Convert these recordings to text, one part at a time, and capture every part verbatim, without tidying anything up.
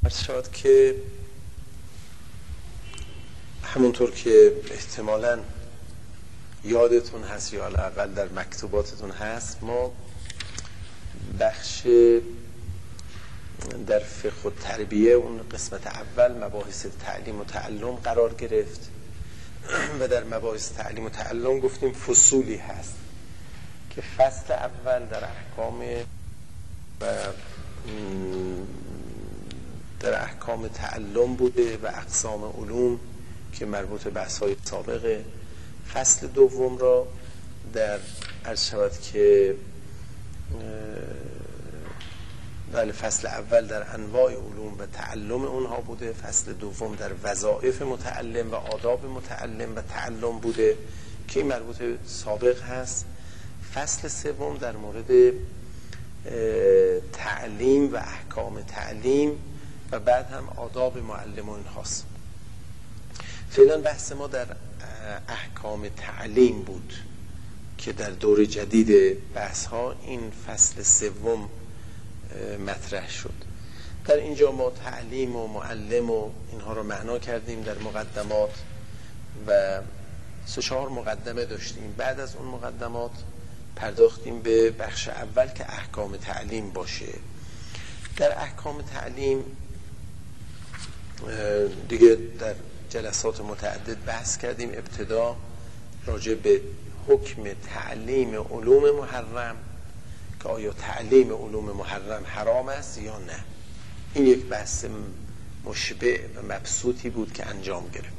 عرض شد که همونطور که احتمالاً یادتون هست یا حداقل در مکتوباتتون هست، ما بخش در فقه و تربیه اون قسمت اول مباحث تعلیم و تعلم قرار گرفت و در مباحث تعلیم و تعلم گفتیم فصولی هست که فصل اول در احکام و در احکام تعلم بوده و اقسام علوم که مربوط به بحث‌های سابقه. فصل دوم را در عرض شود که بله فصل اول در انواع علوم و تعلم اونها بوده، فصل دوم در وظایف متعلم و آداب متعلم و تعلم بوده که این مربوط به سابق هست. فصل سوم در مورد تعلیم و احکام تعلیم و بعد هم آداب معلم و اینهاست. فعلا بحث ما در احکام تعلیم بود که در دور جدید بحث ها این فصل سوم مطرح شد. در اینجا ما تعلیم و معلم و اینها رو معنا کردیم در مقدمات و سه چهار مقدمه داشتیم. بعد از اون مقدمات پرداختیم به بخش اول که احکام تعلیم باشه. در احکام تعلیم دیگه در جلسات متعدد بحث کردیم. ابتدا راجع به حکم تعلیم علوم محرم که آیا تعلیم علوم محرم حرام است یا نه. این یک بحث مشبع و مبسوطی بود که انجام گرفت.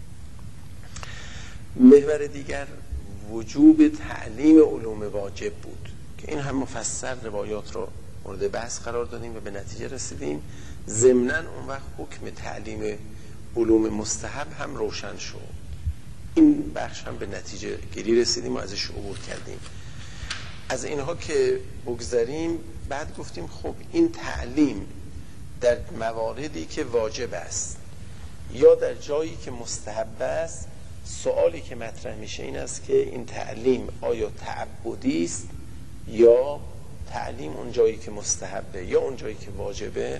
محور دیگر وجوب تعلیم علوم واجب بود که این هم مفصل روایات رو مورد بحث قرار دادیم و به نتیجه رسیدیم. ضمناً اون وقت حکم تعلیم علوم مستحب هم روشن شد. این بخش هم به نتیجه گیری رسیدیم و ازش عبور کردیم. از اینها که بگذاریم بعد گفتیم خب این تعلیم در مواردی که واجب است یا در جایی که مستحب است، سوالی که مطرح میشه این است که این تعلیم آیا تعبدی است یا تعلیم اون جایی که مستحبه یا اون جایی که واجبه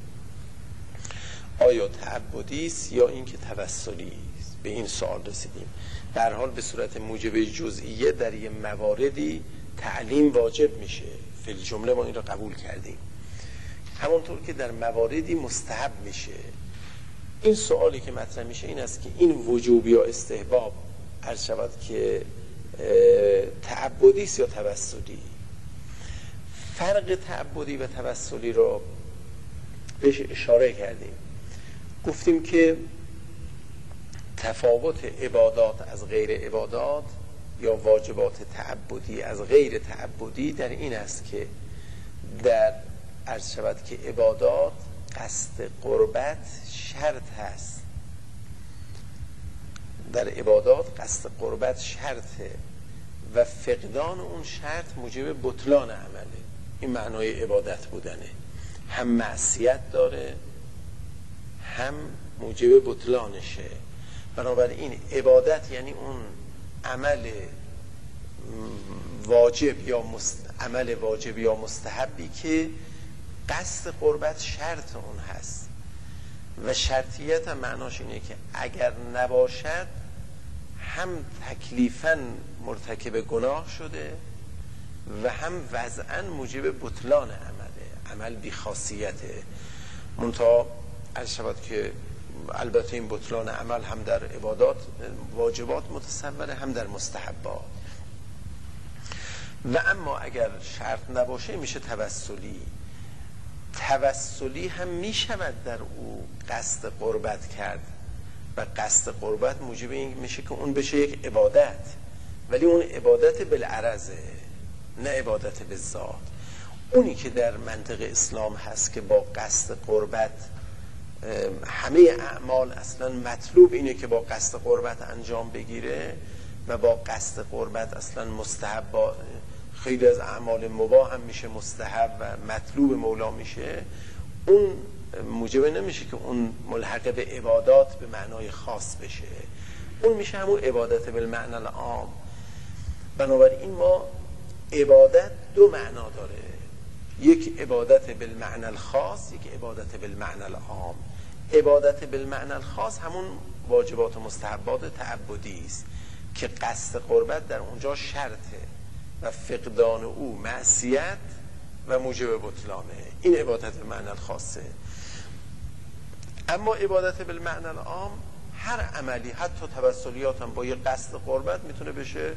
آیا تعبدی است یا این که توسلی است. به این سوال رسیدیم. در حال به صورت موجب جزئیه در یه مواردی تعلیم واجب میشه، فی الجمله ما این را قبول کردیم، همونطور که در مواردی مستحب میشه. این سوالی که مطرح میشه این است که این وجوب یا استحباب عرض شود که تعبدی است یا توسلی. فرق تعبدی و توسلی رو بهش اشاره کردیم. گفتیم که تفاوت عبادات از غیر عبادات یا واجبات تعبدی از غیر تعبدی در این است که در عرض شود که عبادات قصد قربت شرط هست. در عبادات قصد قربت شرطه و فقدان اون شرط موجب بطلان عمله. این معنای عبادت بودنه. هم معصیت داره هم موجب بطلانشه. بنابراین عبادت یعنی اون عمل واجب یا مست... عمل واجب یا مستحبی که قصد قربت شرط اون هست و شرطیت هم معناش اینه که اگر نباشد هم تکلیفاً مرتکب گناه شده و هم وضعاً موجب بطلان عمله. عمل بی خاصیته. منتها عرض شود که البته این بطلان عمل هم در عبادات واجبات متصوره هم در مستحبات. و اما اگر شرط نباشه میشه توسلی. توسلی هم میشود در او قصد قربت کرد و قصد قربت موجب این میشه که اون بشه یک عبادت، ولی اون عبادت بالعرضه نه عبادت بالذات. اونی که در منطق اسلام هست که با قصد قربت همه اعمال اصلا مطلوب اینه که با قصد قربت انجام بگیره و با قصد قربت اصلا مستحب، با خیلی از اعمال مباح هم میشه مستحب و مطلوب مولا میشه. اون موجب نمیشه که اون ملحق به عبادات به معنای خاص بشه. اون میشه همون عبادت بالمعنی العام. بنابراین ما عبادت دو معنا داره. یک عبادت بالمعنى الخاص، یک عبادت بالمعنى العام. عبادت بالمعنى الخاص همون واجبات و مستحبات تعبدی است که قصد قربت در اونجا شرطه و فقدان او معصیت و موجب بطلانه. این عبادت بالمعنى الخاصه. اما عبادت بالمعنى العام هر عملی، حتی توسلیات هم با یه قصد قربت میتونه بشه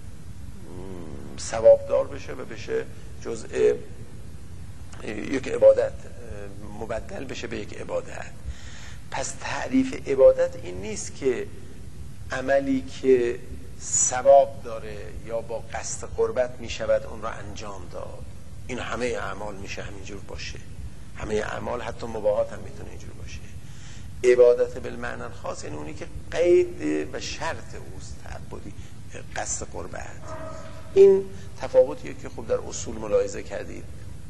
ثوابدار بشه و بشه جزء یک عبادت، مبدل بشه به یک عبادت. پس تعریف عبادت این نیست که عملی که ثواب داره یا با قصد قربت میشود اون را انجام داد. این همه اعمال میشه همینجور باشه، همه اعمال حتی مباحات هم میتونه اینجور باشه. عبادت بالمعنى الخاص یعنی اونی که قید و شرط اوست تعبدی، قصد قربت. این تفاوتیه که خوب در اصول ملاحظه کردید.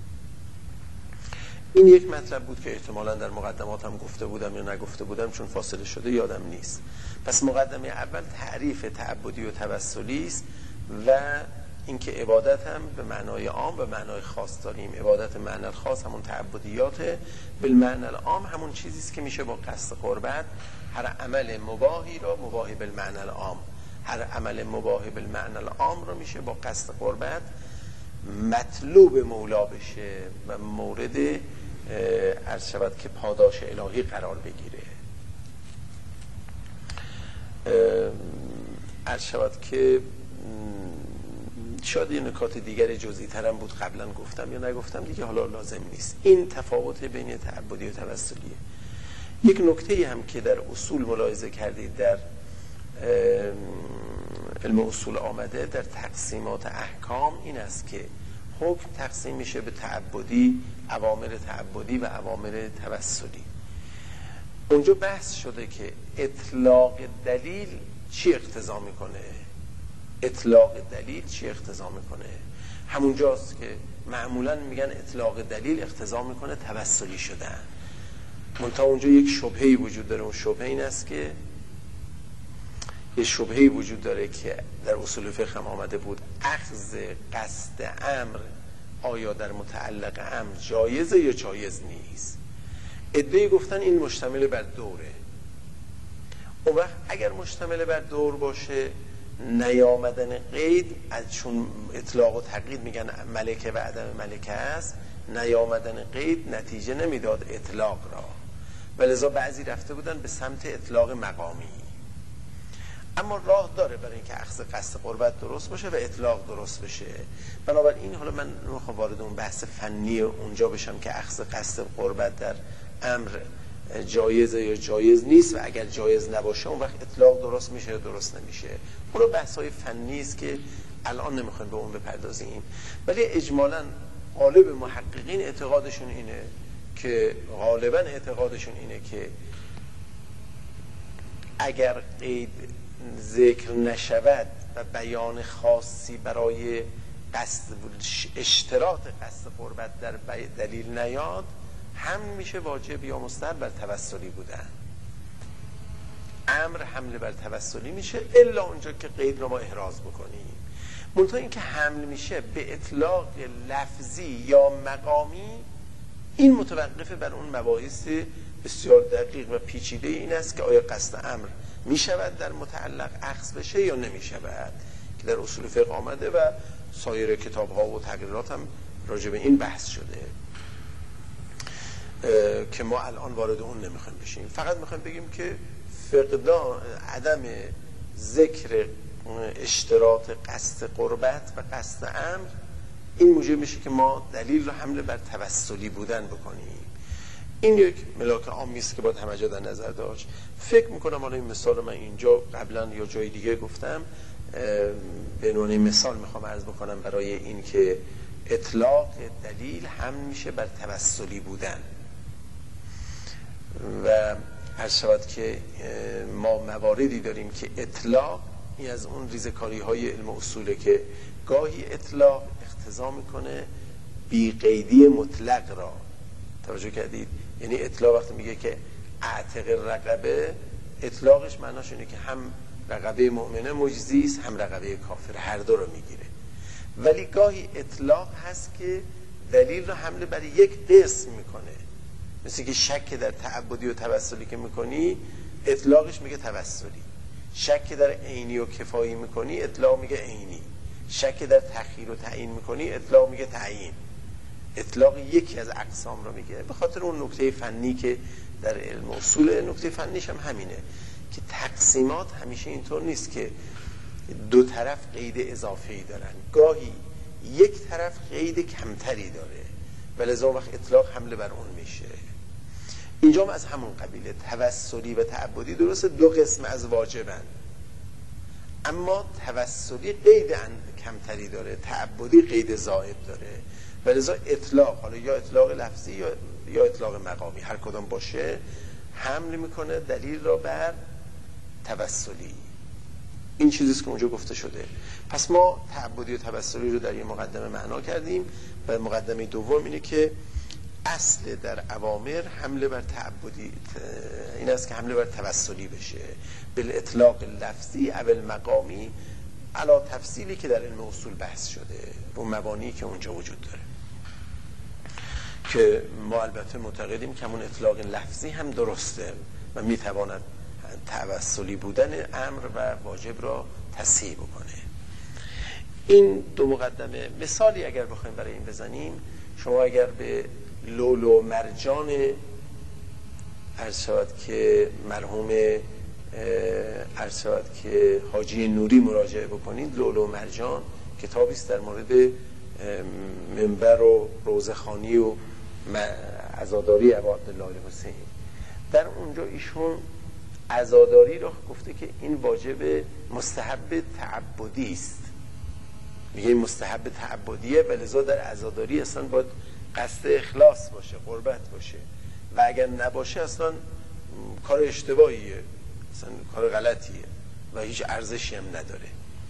این یک مطلب بود که احتمالاً در مقدمات هم گفته بودم یا نگفته بودم، چون فاصله شده یادم نیست. پس مقدمه اول تعریف تعبدی و توسلی است و اینکه عبادت هم به معنای عام و معنای خاص داریم. عبادت معنی خاص همون تعبدیات، بالمعنی العام همون چیزی است که میشه با قصد قربت هر عمل مباحی را مباح بالمعنی العام، هر عمل مباح بالمعنی العام رو میشه با قصد قربت مطلوب مولا بشه و مورد عرض شود که پاداش الهی قرار بگیره. عرض شود که شاید یه نکات دیگر جزئی ترم بود قبلا گفتم یا نگفتم دیگه، حالا لازم نیست. این تفاوت بین تعبدی و توسلیه. یک نکته هم که در اصول ملاحظه کردید، در علم اصول آمده در تقسیمات احکام، این است که حکم تقسیم میشه به تعبدی، اوامر تعبدی و اوامر توسلی. اونجا بحث شده که اطلاق دلیل چی اقتضا میکنه، اطلاق دلیل چی اقتضا میکنه. همونجاست که معمولا میگن اطلاق دلیل اقتضا میکنه توسلی شدن. منتها اونجا یک شبهه‌ای وجود داره. اون شبهه این است که یه شبهه‌ای وجود داره که در اصول فقه هم آمده بود، اخذ قصد امر آیا در متعلق امر جایزه یا جایز نیست. عده‌ای گفتن این مشتمل بر دوره. اون وقت اگر مشتمل بر دور باشه، نیامدن قید، از چون اطلاق و تقیید میگن ملکه و عدم ملکه است، نیامدن قید نتیجه نمیداد اطلاق را، ولذا بعضی رفته بودن به سمت اطلاق مقامی. اما راه داره برای اینکه اخذ قصد قربت درست باشه و اطلاق درست بشه. بنابراین حالا من نمیخوام وارد اون بحث فنی اونجا بشم که اخذ قصد قربت در امر جایزه یا جایز نیست و اگر جایز نباشه اون وقت اطلاق درست میشه یا درست نمیشه. اون رو بحث‌های فنی است که الان نمیخوایم به اون بپردازیم. ولی اجمالاً غالب محققین اعتقادشون اینه که غالباً اعتقادشون اینه که اگر قید ذکر نشود و بیان خاصی برای قصد اشتراط قصد قربت در دلیل نیاد، هم میشه واجب یا مستحب بر توسلی بودن. امر حمل بر توسلی میشه الا اونجا که قید رو ما احراز بکنیم. منتها این که حمل میشه به اطلاق لفظی یا مقامی، این متوقفه بر اون مباحث بسیار دقیق و پیچیده این است که آیا قصد امر میشود در متعلق اخذ بشه یا نمیشود، که در اصول فقه آمده و سایر کتاب ها و تقریرات هم راجع به این بحث شده که ما الان وارد اون نمیخوایم بشیم. فقط میخوایم بگیم که فقدان عدم ذکر اشتراط قصد قربت و قصد امر این موجب میشه که ما دلیل رو حمل بر توسلی بودن بکنیم. این یک ملاک عامی است که باید همه جا در نظر داشت. فکر میکنم حالا این مثال من اینجا قبلا یا جای دیگه گفتم، به عنوان مثال میخوام عرض بکنم برای این که اطلاق دلیل حمل میشه بر توسلی بودن. و عرض شود که ما مواردی داریم که اطلاق این از اون ریزکاری های علم اصوله که گاهی اطلاق اقتضا میکنه بی قیدی مطلق را. توجه کردید؟ یعنی اطلاق وقتی میگه که اعتق رقبه، اطلاقش معناش اینه که هم رقبه مؤمنه مجزی است هم رقبه کافر، هر دو رو میگیره. ولی گاهی اطلاق هست که دلیل رو حمله بر یک قسم میکنه. مثل که شک در تعبدی و توسلی که میکنی اطلاقش میگه توسلی، شک در عینی و کفایی میکنی اطلاق میگه عینی، شک در تخییر و تعیین میکنی اطلاق میگه تعیین. اطلاق یکی از اقسام رو میگه. به خاطر اون نکته فنی که در علم اصول، نکته فنیش هم همینه که تقسیمات همیشه اینطور نیست که دو طرف قید اضافه‌ای دارن، گاهی یک طرف قید کمتری داره و لذا وقت اطلاق حمله بر اون میشه. اینجا هم از همون قبیله توسلی و تعبدی درسته دو قسم از واجبن، اما توسلی قید کمتری داره، تعبدی قید زائد داره و لذا اطلاق، حالا یا اطلاق لفظی یا یا اطلاق مقامی، هر کدام باشه حمل میکنه دلیل را بر توسلی. این چیزیست که اونجا گفته شده. پس ما تعبدی و توسلی رو در یه مقدمه معنا کردیم و مقدمه دوم اینه که اصل در اوامر حمله بر تعبدی این است که حمله بر توسلی بشه، بالاطلاق لفظی اول مقامی علا تفصیلی که در علم اصول بحث شده، اون مبانی که اونجا وجود داره که ما البته معتقدیم که همون اطلاق لفظی هم درسته و میتواند توسلی بودن امر و واجب را تصحیح بکنه. این دو مقدمه مثالی اگر بخوایم برای این بزنیم، شما اگر به لولو مرجان عرض شود که مرحوم عرض شود که حاجی نوری مراجعه بکنید، لولو مرجان کتابی است در مورد منبر و روزخوانی و عزاداری ابا عبدالله الحسین. در اونجا ایشون عزاداری رو گفته که این واجب مستحب تعبدی است، میگه این مستحب تعبدیه و لذا در عزاداری اصلا باید قصد اخلاص باشه، قربت باشه و اگر نباشه اصلا کار اشتباهیه، اصلا کار غلطیه و هیچ ارزشی هم نداره.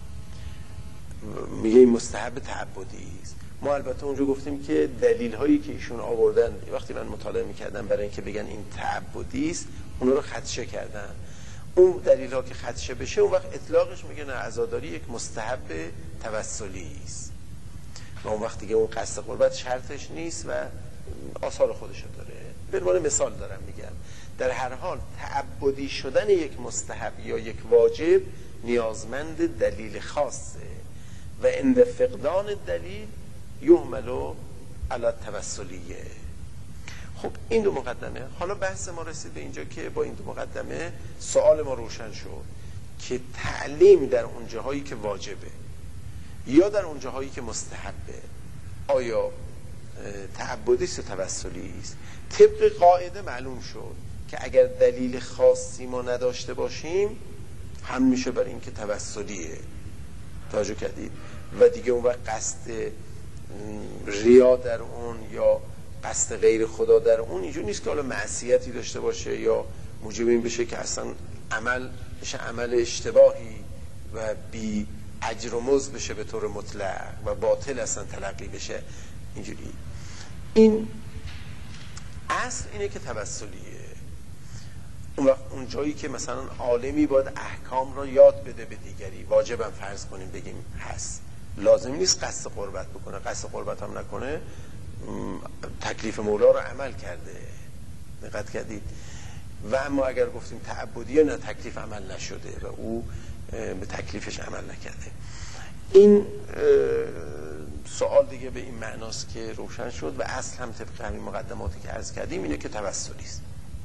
میگه این مستحب تعبدی است. ما البته اونجا گفتیم که دلیل هایی که ایشون آوردن وقتی من مطالعه میکردم برای اینکه بگن این تعبدی است، اونا رو خدشه کردن. اون دلیل ها که خدشه بشه اون وقت اطلاقش میگه نه، عزاداری یک مستحب توسلی است و اون وقت دیگه اون قصد قربت شرطش نیست و آثار خودشو داره. به عنوان مثال دارم میگم، در هر حال تعبدی شدن یک مستحب یا یک واجب نیازمند دلیل خاصه و عند فقدان دلیل یحمل علی التوسلیه. خب این دو مقدمه. حالا بحث ما رسید به اینجا که با این دو مقدمه سوال ما روشن شد که تعلیم در اون جاهایی که واجبه یا در اون جاهایی که مستحبه آیا تعبدی است یا توسلی است. طبق قاعده معلوم شد که اگر دلیل خاصی ما نداشته باشیم هم میشه بر این که توسلیه. توجه کردید؟ و دیگه اون وقت قصد ریا در اون یا قصد غیر خدا در اون اینجور نیست که حالا معصیتی داشته باشه یا موجب این بشه که اصلا عمل بشه عمل اشتباهی و بی اجر و مزد بشه به طور مطلق و باطل اصلا تلقی بشه. اینجوری این اصل اینه که توسلیه. اون وقت اون جایی که مثلا عالمی باید احکام را یاد بده به دیگری، واجبم فرض کنیم بگیم هست، لازم نیست قصد قربت بکنه، قصد قربت هم نکنه تکلیف مولا رو عمل کرده. دقت کردید؟ و اما اگر گفتیم تعبدیه نه، تکلیف عمل نشده و او به تکلیفش عمل نکرده. این سوال دیگه به این معناست که روشن شد و اصل هم طبق همین مقدماتی که عرض کردیم اینه که توسلی است.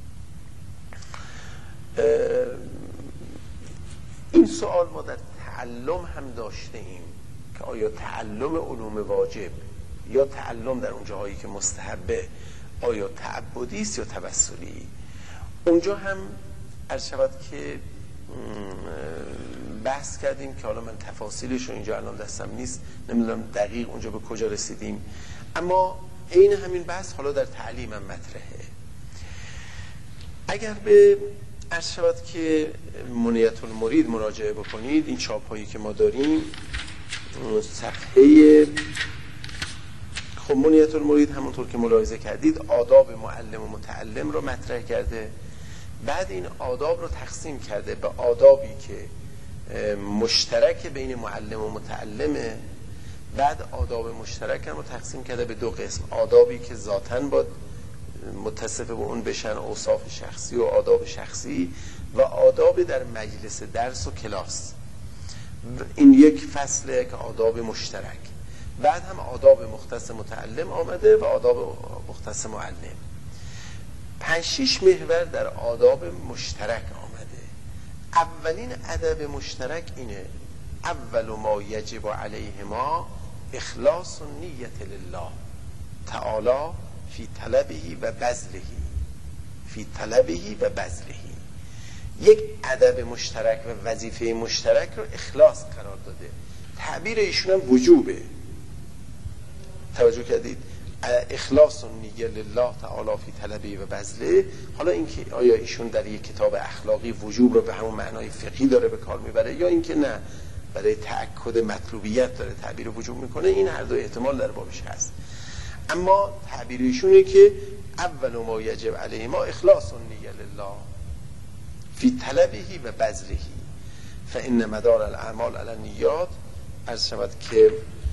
این سوال ما در تعلم هم داشته ایم که آیا تعلم علوم واجب یا تعلم در اون جاهایی که مستحبه آیا تعبدی است یا توسلی؟ اونجا هم عرض شود که بحث کردیم که حالا من تفاصیلش رو اینجا الان دستم نیست، نمیدونم دقیق اونجا به کجا رسیدیم، اما این همین بحث حالا در تعلیم هم مطرحه. اگر به عرض شود که منیت المرید مراجعه بکنید، این چاپ هایی که ما داریم صفحه، خب منیت المرید همونطور که ملاحظه کردید آداب معلم و متعلم رو مطرح کرده. بعد این آداب رو تقسیم کرده به آدابی که مشترک بین معلم و متعلمه بعد آداب مشترک هم رو تقسیم کرده به دو قسم، آدابی که ذاتاً با متصف به اون بشن، اوصاف شخصی و آداب شخصی، و آداب در مجلس درس و کلاس. این یک فصله که آداب مشترک. بعد هم آداب مختص متعلم آمده و آداب مختص معلم. پنج شیش محور در آداب مشترک آمده. اولین ادب مشترک اینه: اول ما یجب علیهما اخلاص النیة لله تعالی فی طلبه و بذله فی طلبه و بذله. یک ادب مشترک و وظیفه مشترک رو اخلاص قرار داده. تعبیر ایشون هم وجوبه. توجه کردید؟ اخلاص النیة لله تعالی فی طلبه و بذله. حالا اینکه آیا ایشون در یک کتاب اخلاقی وجوب رو به همون معنای فقهی داره به کار میبره یا اینکه نه برای تأکد مطلوبیت داره تعبیر وجوب میکنه، این هر دو احتمال در بابش هست. اما تعبیر ایشونه که اول ما یجب علیه ما اخلاص النیة لله فی طلبه و بذله فان مدار الاعمال علی النیات. عرض شود که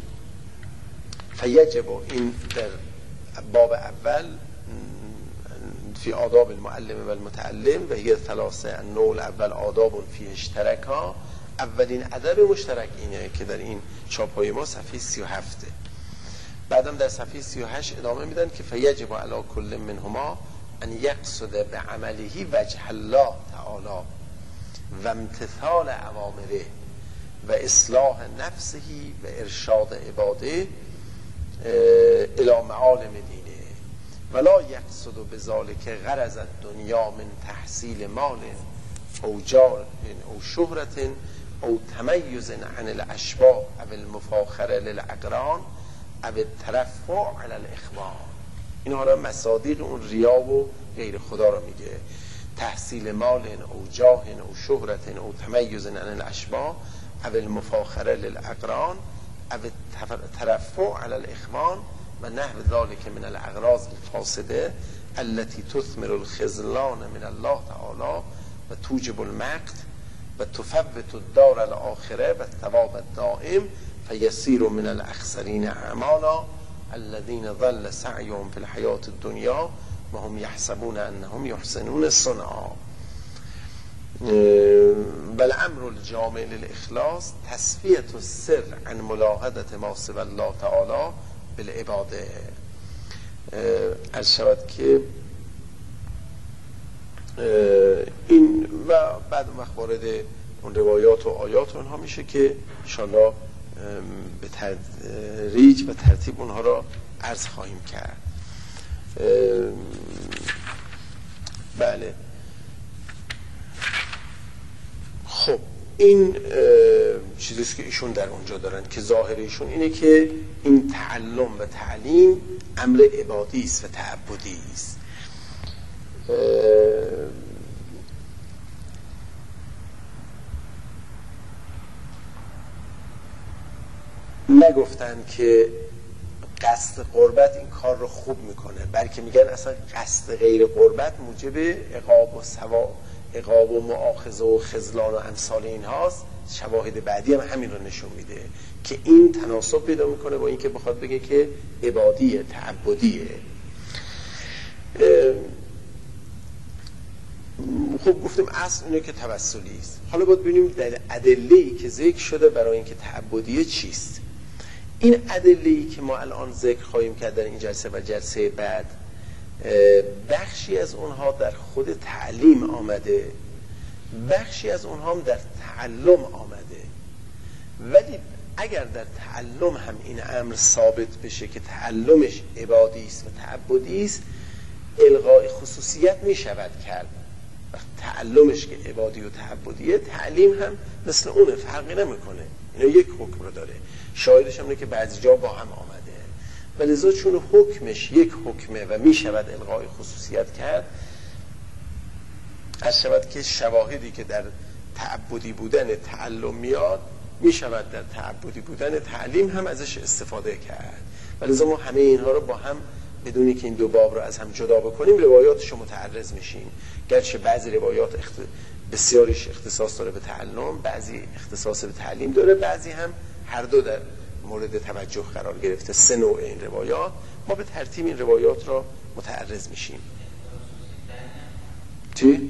فیجب، این در باب اول فی آداب المعلم و المتعلم و هی ثلاثه النوع الاول آداب فی اشترکا. اولین ادب مشترک اینه که در این چاپ های ما صفحه سی و هفت. بعدم در صفحه سی و هشت ادامه میدن که فیجب علی کل منهما ان یقصد به عمله وجه الله تعالی و امتثال اوامره و اصلاح نفسه و ارشاد عباده الی معالم دینه ولا یقصد بذلک غرض الدنیا من تحصیل مال او جاه او شهرت او تمیز عن الاشباه او المفاخره للاقران او الترفع علی الاخوان. اینها را مصادیق اون ریا و غیر خدا را میگه. تحصیل مال او جاه او شهرت او تمیز عن الاشباه او المفاخره للاقران او الترفع علی الاخوان و نحو ذلك من الاغراض الفاسده التي تثمر الخذلان من الله تعالی و توجب المقت و تفوت الدار الاخره و الثواب الدائم فیسیر من الاخسرین اعمالا الذين ظل سعيهم في الحياة الدنيا وهم يحسبون انهم يحسنون صنعا. والامر الجامع للاخلاص تصفیة السر عن ملاحظة ما سوى الله تعالی بالعباده. عرض شود که این و بعد وقت وارد اون روایات و آیات اونها میشه که انشاءالله به تدریج و ترتیب اونها را عرض خواهیم کرد. بله، خب این چیزیست که ایشون در اونجا دارن که ظاهر ایشون اینه که این تعلم و تعلیم امر عبادی است و تعبدی است. نگفتن که قصد قربت این کار رو خوب میکنه، بلکه میگن اصلا قصد غیر قربت موجب عقاب و ثواب، عقاب و مؤاخذه و خذلان و امثال این هاست. شواهد بعدی هم همین رو نشون میده که این تناسب پیدا میکنه با این که بخواد بگه که عبادیه، تعبدیه. خب گفتیم اصل اینه که توسلی است. حالا باید ببینیم در ادله‌ای که ذکر شده برای اینکه تعبدیه چیست. این ادله‌ای که ما الان ذکر خواهیم کرد در این جلسه و جلسه بعد، بخشی از اونها در خود تعلیم آمده، بخشی از اونها هم در تعلم آمده. ولی اگر در تعلم هم این امر ثابت بشه که تعلمش عبادی است و تعبدی است، الغاء خصوصیت می شود کرد. وقت تعلمش که عبادی و تعبدیه، تعلیم هم مثل اونه، فرقی نمیکنه، اینا یک حکم رو داره. شاهدش هم اینه که بعضی جا با هم آمده، ولذا چون حکمش یک حکمه و می شود الغاء خصوصیت کرد، از شود که شواهدی که در تعبدی بودن تعلم میاد، می شود در تعبدی بودن تعلیم هم ازش استفاده کرد. ولذا ما همه اینها رو با هم بدونی که این دو باب رو از هم جدا بکنیم روایاتش رو متعرض میشیم. گرچه بعضی روایات اخت... بسیاریش اختصاص داره به تعلم، بعضی اختصاص به تعلیم داره، بعضی هم هر دو در مورد توجه قرار گرفته، سه نوع این روایات. ما به ترتیب این روایات را متعرض میشیم. چی؟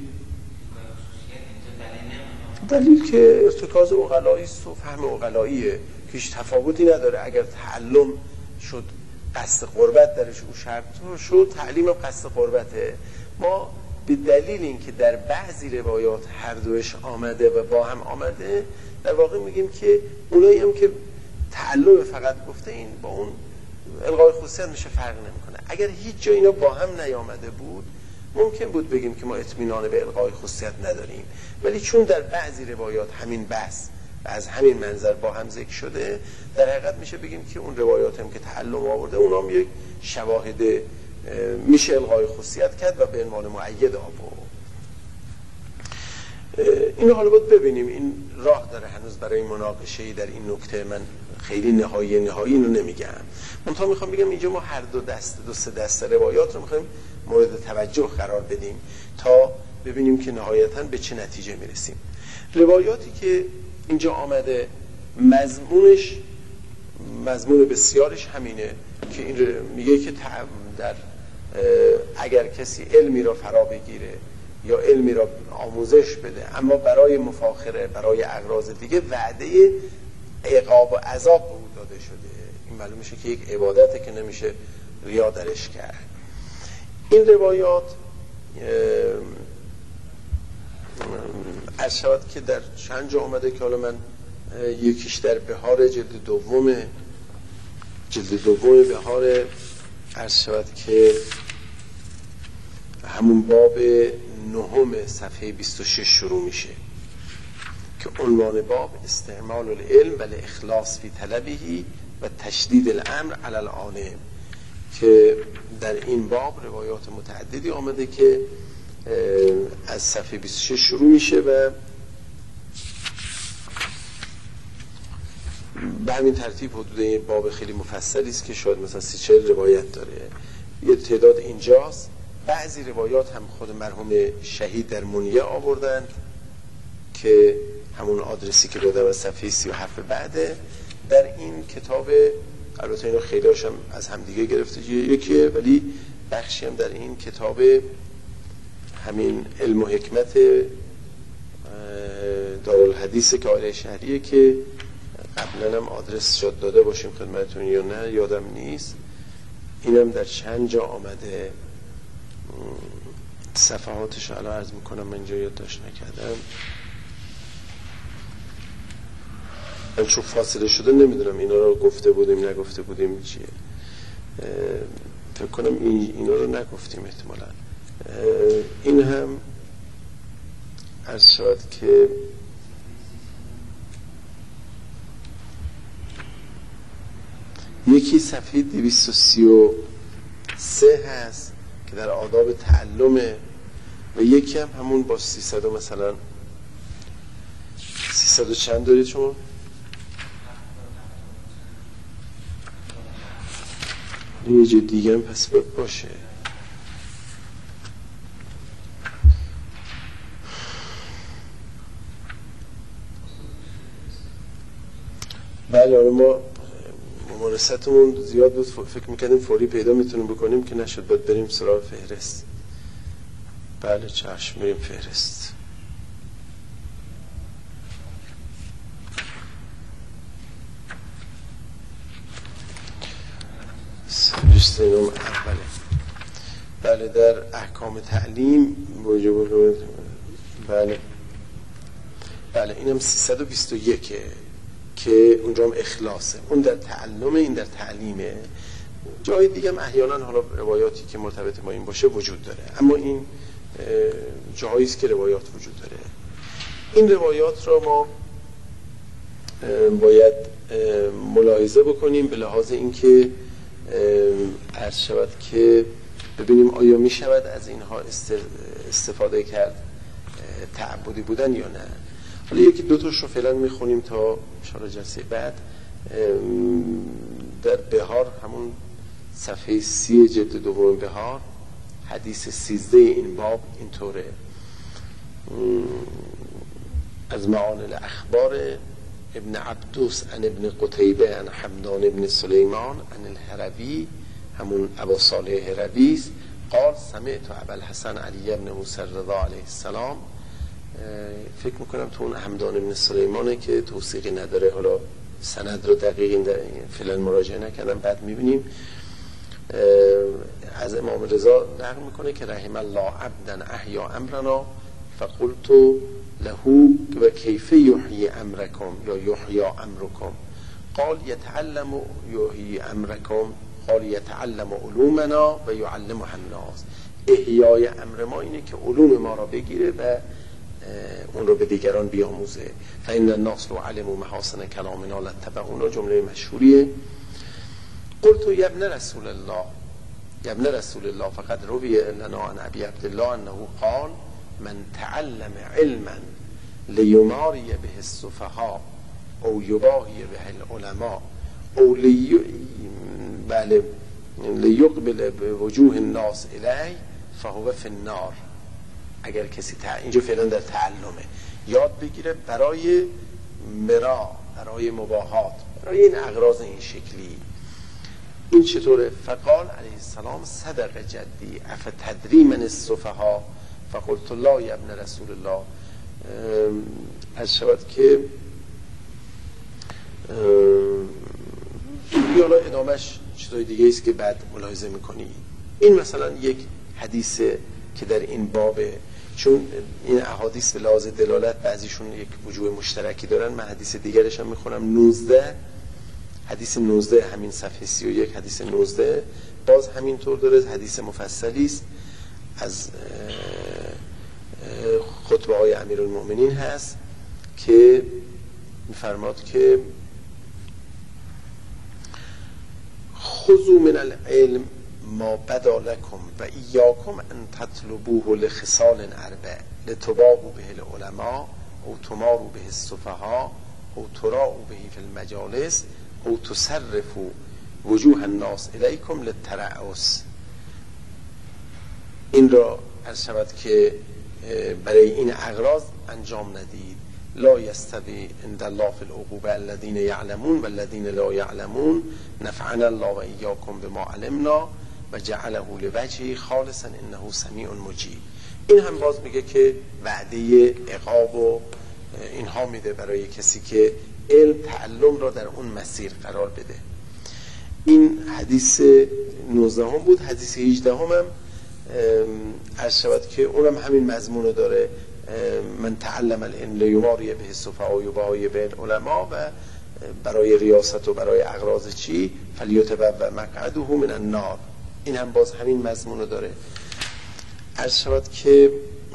دلیل که ارتکاز عقلایی است و فهم عقلاییه که هیچ تفاوتی نداره. اگر تعلم شد قصد قربت درش او شرط شد، تعلیم قصد قربته. ما به دلیل اینکه در بعضی روایات هر دوش آمده و با هم آمده، در واقع میگیم که اونایی هم که تعلم فقط گفته این با اون الغای خصوصیت میشه فرق نمیکنه. اگر هیچ جا اینا با هم نیامده بود ممکن بود بگیم که ما اطمینان به الغای خصوصیت نداریم، ولی چون در بعضی روایات همین بحث و از همین منظر با هم ذکر شده، در حقیقت میشه بگیم که اون روایات هم که تعلم آورده اونا هم یک شواهد میشه الغای خصوصیت کرد و به عنوان مؤید آورد. اینو حالا باید ببینیم، این راه داره هنوز برای مناقشه در این نکته. من خیلی نهایی نهایی اینو نمیگم، منتها میخوام بگم اینجا ما هر دو دست دو سه دسته روایات رو میخوایم مورد توجه قرار بدیم تا ببینیم که نهایتاً به چه نتیجه میرسیم. روایاتی که اینجا آمده مضمونش مضمون بسیارش همینه که این میگه که در اگر کسی علمی را فرا بگیره یا علمی را آموزش بده اما برای مفاخره، برای اغراض دیگه، وعده عقاب و عذاب به او داده شده. این معلوم میشه که یک عبادته که نمیشه ریا درش کرد. این روایات عرض شود که در چند جا آمده که حالا من یکیش در بهار جلد دوم جلد دوم بهار عرض شود که همون باب نهم صفحه بیست و شش شروع میشه که عنوان باب استعمال العلم و الاخلاص فی طلبه و تشدید الامر علی العالم، که در این باب روایات متعددی آمده که از صفحه بیست و شش شروع میشه و به همین ترتیب حدود این باب خیلی مفصلی است که شاید مثلا سی چهل روایت داره. یه تعداد اینجاست. بعضی روایات هم خود مرحوم شهید در منیه آوردند که همون آدرسی که دادم از صفحه سی و هفت بعده. در این کتاب البته اینا خیلی هاشم از همدیگه گرفته یکیه، ولی بخشی هم در این کتاب همین علم و حکمت دارالحدیث که آقای شهریه که قبلا هم آدرس شد داده باشیم خدمتتون یا نه یادم نیست. اینم در چند جا آمده، صفحاتش رو الان عرض میکنم، من اینجا یادداشت نکردم. من چون فاصله شده نمیدونم اینا رو گفته بودیم نگفته بودیم چیه. فکر کنم اینا رو نگفتیم احتمالا. این هم عرض شد که یکی صفحه دویست و سی و سه هست که در آداب تعلمه و یکی هم همون با سیصد مثلا سیصد چند دارید شما؟ یه جای دیگه هم پس باید باشه. بله آره ما ممارستمون زیاد بود، فکر میکردیم فوری پیدا میتونیم بکنیم که نشد، باید بریم سراغ فهرست. بله چشم بریم فهرست. فهرست اینم اوله. بله در احکام تعلیم بله بله اینم سیصد و بیست و یک که اونجا هم اخلاصه. اون در تعلم، این در تعلیمه. جای دیگه هم احیانا حالا روایاتی که مرتبط با این باشه وجود داره، اما این جایی است که روایات وجود داره. این روایات را ما باید ملاحظه بکنیم به لحاظ اینکه عرض شود که ببینیم آیا می شود از اینها استفاده کرد تعبدی بودن یا نه. حالا یکی دو تاش رو فعلا میخونیم تا ان شاءالله جلسه بعد. در بهار همون صفحه سی جلد دوم بهار حدیث سیزده این باب اینطوره: از معانل اخبار ابن عبدوس عن ابن قتیبه عن حمدان ابن سلیمان عن الهروی، همون ابو صالح هروی است، قال سمعت ابوالحسن علی ابن موسی رضا علیه السلام. فکر میکنم تو اون حمدان ابن سلیمانه که توثیقی نداره، حالا سند رو دقیق فعلا مراجعه نکردم، بعد میبینیم. از امام رضا نقل میکنه که رحم الله عبدا احیا امرنا فقلت له و کیف یحیی امرکم یا یحیی امرکم قال یتعلم یحیی امرکم قال یتعلم علومنا و یعلمها الناس. احیای امر ما اینه که علوم ما را بگیره و اون رو به دیگران بیاموزه. فإن الناس لو علموا محاسن کلامنا لاتبعونا، جمله مشهوریه. قلت یا ابن رسول الله یا ابن رسول الله فقد روی لنا عن ابی عبدالله انه قال من تعلم علما لیماری به السفهاء او یباهی به العلماء او لی... بله لیقبل به وجوه الناس الی فهو فی النار. اگر کسی تع... اینجا فعلا در تعلمه، یاد بگیره برای مرا، برای مباهات، برای این اغراض این شکلی. این چطوره؟ فقال علیه السلام صدق جدی افتدری من السفهاء فقلت لا یا ابن رسول الله. از شود که یالا ادامش چیزای دیگه است که بعد ملاحظه میکنی. این مثلا یک حدیثه که در این بابه، چون این احادیث به لحاظ دلالت بعضیشون یک وجوه مشترکی دارن. من حدیث دیگرش هم میخونم. نوزده حدیث نوزده همین صفحه سی و یک حدیث نوزده باز همین طور داره، حدیث مفصلی است از خطبه های امیرالمؤمنین هست که میفرماد که خذوا من العلم ما بدا لكم و ایاکم ان تطلبوه لخصال اربع لتباهوا به العلماء او تماروا به السفهاء او تراؤوا به فی المجالس او تصرفوا وجوه الناس الیکم للترأس. این را عرض شود که برای این اغراض انجام ندید. لا یستوی عند الله فی العقوبة الذین یعلمون و الذین لا یعلمون نفعنا الله و ایاکم بما علمنا و جعله لوجهه خالصا انه سمیع مجیب. این هم باز میگه که وعده عقاب و اینها میده برای کسی که علم تعلم را در اون مسیر قرار بده. این حدیث نوزده هم بود. حدیث هجده هم هم عرض شود که اونم همین مضمون داره. من تعلم العلم لیماری به السفهاء و یباهی به العلماء و برای ریاست و برای اغراض چی فلیتبوأ مقعده من النار. این هم باز همین مضمون داره. عرض شود که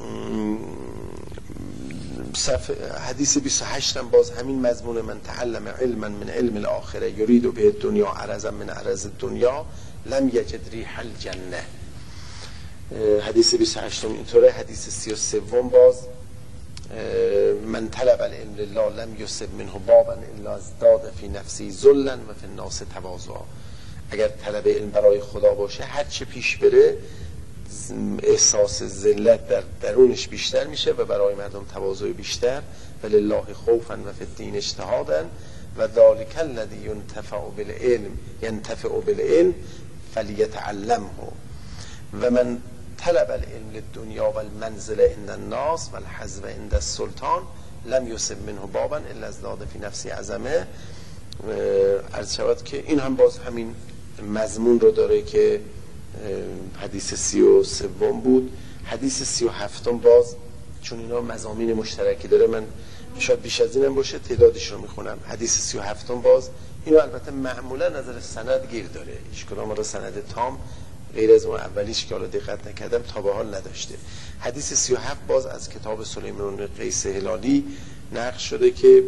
حدیث بیست و هشت هم باز همین مضمون من تعلم علما من علم الاخره یرید به الدنیا عرضا من عرض الدنیا لم یجد ریح الجنه. حدیث بیست و هشت اینطوره. حدیث سی و سه باز من طلب العلم لله لم یصب منه بابا الا ازداد فی نفسی ذلا و فی الناس تواضعا. اگر طلب علم برای خدا باشه هر چه پیش بره احساس ذلت در درونش بیشتر میشه و برای مردم تواضع بیشتر. ولله خوفا و فی الدین اجتهادا و ذلک الذی ینتفع بالعلم ینتفع بالعلم فلیتعلمه و من طلب العلم للدنیا و المنزل عند الناس و الحظ عند السلطان لم یصب منه بابا الا ازداد فی نفسی عظمه. عرض شود که این هم باز همین مضمون رو داره که حدیث سی و سوم بود. حدیث سی و هفتم باز چون اینا مضامین مشترکی داره، من شاید بیش از اینم باشه تعدادش رو میخونم. حدیث سی و هفتم باز اینو البته معمولا نظر سند گیر داره، هیچ کدام را سند تام غیر از اون اولیش که حالا دقت نکردم تا به حال نداشته. حدیث سی و هفت باز از کتاب سلیمان قیس هلالی نقل شده که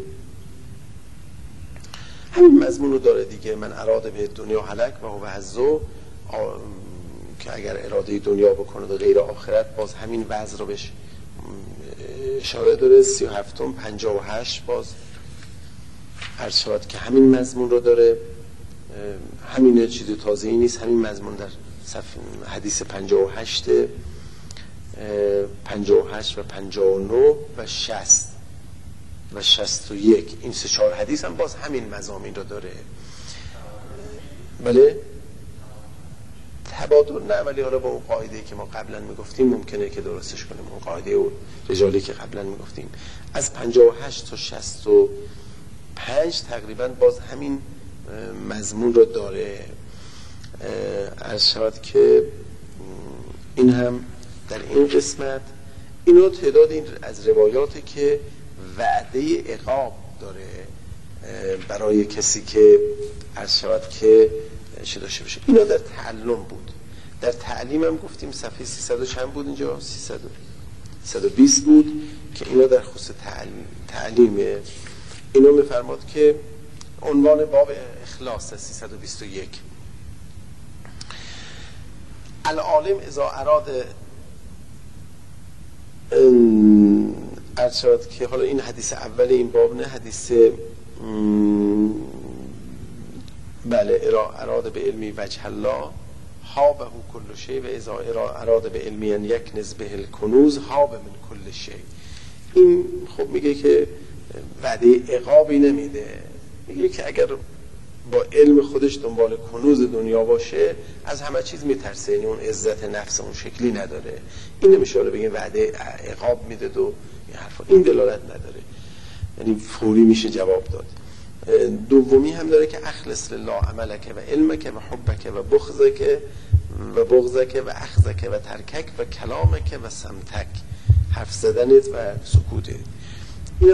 همین مضمون رو داره دیگه. من اراده به دنیا هلک و هو حظو، که اگر اراده دنیا بکنه و غیر آخرت، باز همین وضع رو بهش اشاره داره. سی و هفتم پنجاه و هشت باز عرض شود که همین مضمون رو داره. همین چیز تازه‌ای نیست، همین مضمون در حدیث پنجاه و هشت پنجاه و هشت و پنجاه و نه و شصت و شصت و یک. این سه چهار حدیث هم باز همین مضامین رو داره. بله تبادل نه، ولی حالا با اون قاعده که ما قبلا میگفتیم ممکنه که درستش کنیم. اون قاعده و رجالی که قبلا میگفتیم از پنجاه و هشت تا شصت و پنج تقریبا باز همین مضمون رو داره. عرض شود که این هم در این قسمت اینو تعداد این از روایاتی که وعده عقاب داره برای کسی که عرض شود که چه داشته باشه. اینا در تعلم بود. در تعلیم هم گفتیم صفحه سیصد و چند بود اینجا؟ سیصد و بیست بود که اینا در خصوص تعلیم تعلیمه. اینو میفرماد که عنوان باب اخلاص سیصد و بیست و یک العالم اذا اراد عرض شد که حالا این حدیث اول این باب نه، حدیث بله اراد به علمی وجه الله ها به کل شی و اذا اراد به علمی ان یکنز به الکنوز ها به من کل شی. این خب میگه که وعده عقابی نمیده، میگه که اگر با علم خودش دنبال کنوز دنیا باشه از همه چیز میترسه، یعنی اون عزت نفس اون شکلی نداره. این نمیشه حالا بگیم وعده عقاب میده و این حرفا، این دلالت نداره، یعنی فوری میشه جواب داد. دومی هم داره که اخلص لله عملک و علمک و حبک و بغضک و بغضک و اخذک و ترکک و کلامک و سمتک، حرف زدنت و سکوتت. اینا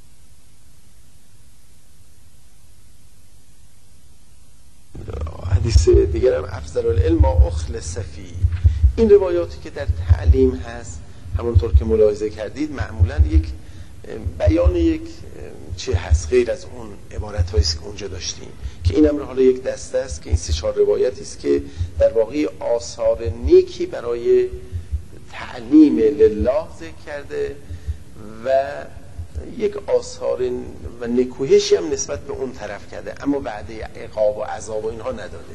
حدیث دیگر هم افضل العلم اخلص فی. این روایاتی که در تعلیم هست همونطور که ملاحظه کردید معمولا یک بیان یک چه هست غیر از اون عبارت هایی که اونجا داشتیم، که این امر حالا یک دسته است که این سه چهار روایتی است که در واقع آثار نیکی برای تعلیم لله ذکر کرده و یک آثار و نکوهشی هم نسبت به اون طرف کرده، اما وعده عقاب و عذاب و اینها نداده.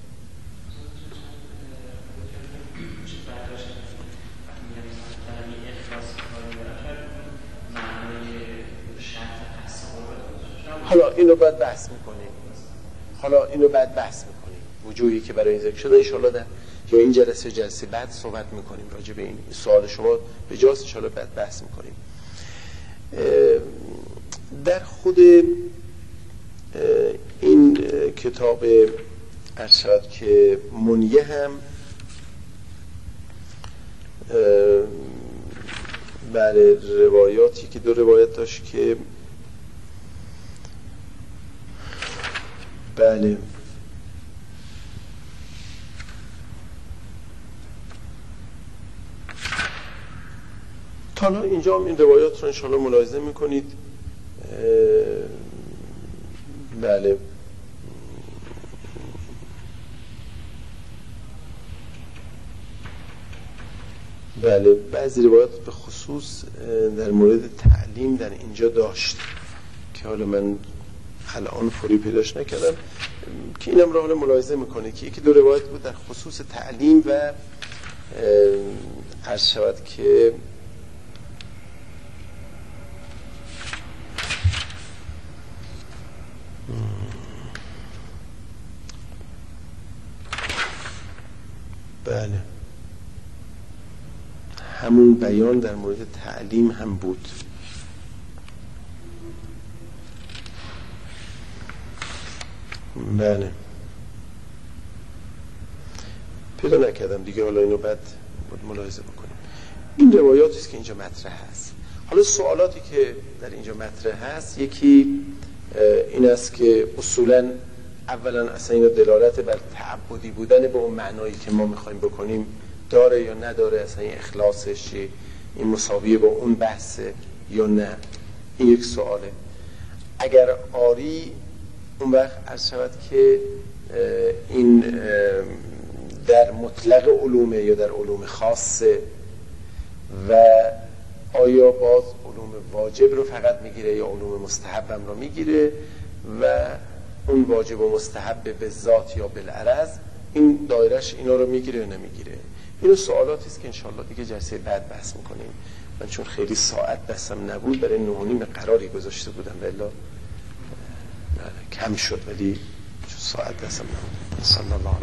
حالا اینو بعد بحث میکنیم حالا اینو بعد بحث میکنیم وجوهی که برای این ذکر شده. انشاءالله در یا این جلسه جلسه بعد صحبت میکنیم راجع به این سوال شما به جاست، انشاءالله بعد بحث میکنیم. در خود این کتاب ارشاد که منیه هم بله روایاتی که دو روایت داشت که بله تا حالا اینجا هم این روایات رو انشاءالله ملاحظه میکنید. بله بله بعضی روایات به خصوص در مورد تعلیم در اینجا داشت که حالا من الان فوری پیداش نکردم، که اینم رو حالا ملاحظه میکنه که یکی دو روایت بود در خصوص تعلیم و عرض شود که بله همون بیان در مورد تعلیم هم بود. بله پیدا نکردم دیگه، حالا اینو بعد ملاحظه بکنیم. این روایاتی است که اینجا مطرح هست. حالا سوالاتی که در اینجا مطرح هست یکی این است که اصولا اولا اصلا این دلالت بر تعبدی بودن به اون معنایی که ما میخوایم بکنیم داره یا نداره، اصلا این اخلاصش این مساویه با اون بحثه یا نه، این یک سواله. اگر آری اون وقت عرض شود که این در مطلق علومه یا در علوم خاصه و آیا باز علوم واجب رو فقط میگیره یا علوم مستحب هم رو میگیره و اون واجب و مستحب به ذات یا بالعرض این دایرش اینا رو میگیره یا نمیگیره. اینو سوالاتی است که انشالله دیگه جلسه بعد بحث میکنیم. من چون خیلی ساعت دستم نبود برای نه و نیم قراری گذاشته بودم، ولی کم شد، ولی چون ساعت دستم نبود. صلی الله علیه